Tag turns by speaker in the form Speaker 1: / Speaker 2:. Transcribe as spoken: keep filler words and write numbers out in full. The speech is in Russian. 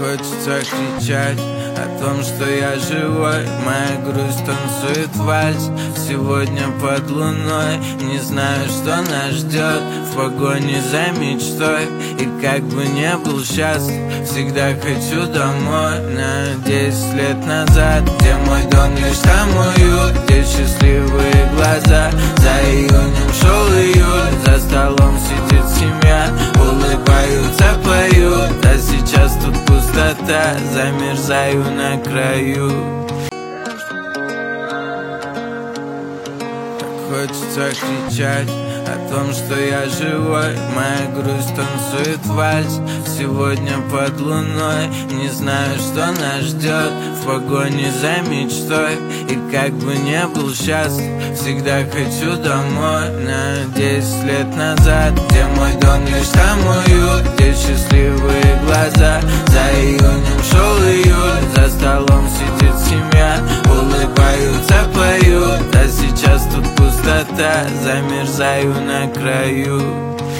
Speaker 1: хочется кричать о том, что я живой. Моя грусть танцует вальс сегодня под луной. Не знаю, что нас ждет в погоне за мечтой. И как бы не был счастлив, всегда хочу домой. На десять лет назад, где мой дом, лишь там уют, где счастливые глаза. За июнем шел июль, за столом сидит семья, улыбаются, поют. А сейчас тут пустота, замерзаю на краю. Так хочется кричать о том, что я живой. Моя грусть танцует вальс сегодня под луной. Не знаю, что нас ждет в погоне за мечтой. И как бы не был счастлив, всегда хочу домой. На десять лет назад, где мой дом, лишь там уют, где счастливые глаза. За июнем шел июль, за столом сидит семья, улыбаются, поют. А сейчас тут пустота, замерзаю на краю.